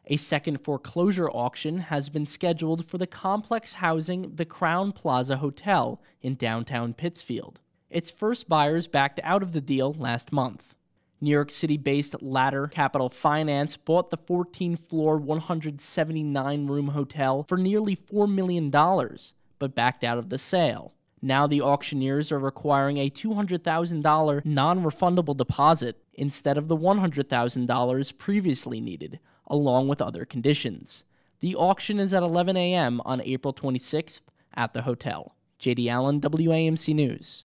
A second foreclosure auction has been scheduled for the complex housing the Crown Plaza Hotel in downtown Pittsfield. Its first buyers backed out of the deal last month. New York City-based Ladder Capital Finance bought the 14-floor, 179-room hotel for nearly $4 million, but backed out of the sale. Now the auctioneers are requiring a $200,000 non-refundable deposit instead of the $100,000 previously needed, along with other conditions. The auction is at 11 a.m. on April 26th at the hotel. JD Allen, WAMC News.